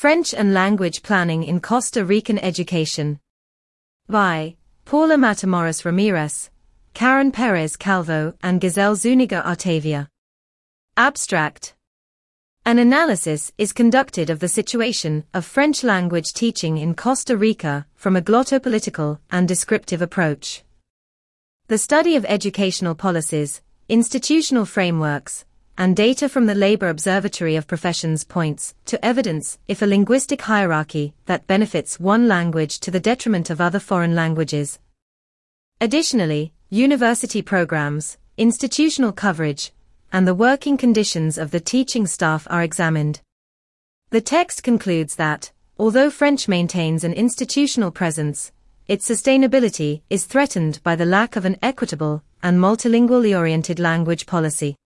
French and Language Planning in Costa Rican Education. By Paula Matamoros Ramirez, Karen Perez Calvo and Giselle Zuniga Artavia. Abstract. An analysis is conducted of the situation of French language teaching in Costa Rica from a glottopolitical and descriptive approach. The study of educational policies, institutional frameworks, and data from the Labor Observatory of Professions points to evidence if a linguistic hierarchy that benefits one language to the detriment of other foreign languages. Additionally, university programs, institutional coverage, and the working conditions of the teaching staff are examined. The text concludes that, although French maintains an institutional presence, its sustainability is threatened by the lack of an equitable and multilingually oriented language policy.